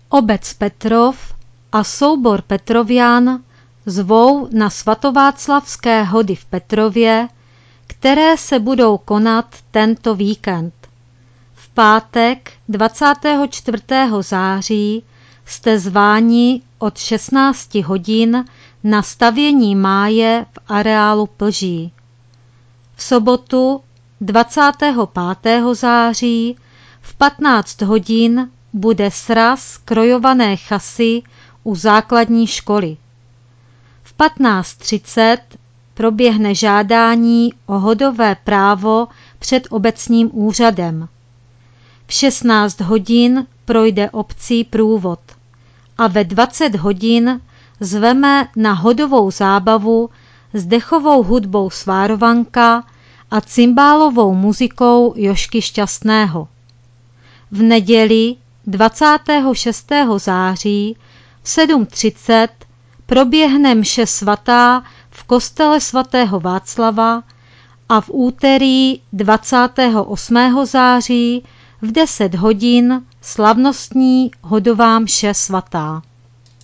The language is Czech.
Obec Petrov a soubor Petrovian zvou na svatováclavské hody v Petrově, které se budou konat tento víkend. V pátek 24. září jste zváni od 16 hodin na stavění máje v areálu Plží. V sobotu 25. září v 15 hodin bude sraz krojované chasy u základní školy. V 15:30 proběhne žádání o hodové právo před obecním úřadem. V 16 hodin projde obcí průvod a ve 20 hodin zveme na hodovou zábavu s dechovou hudbou Svárovanka a cymbálovou muzikou Jožky Šťastného. V neděli 26. září v 7:30 proběhne mše svatá v kostele svatého Václava a v úterý 28. září v 10 hodin slavnostní hodová mše svatá.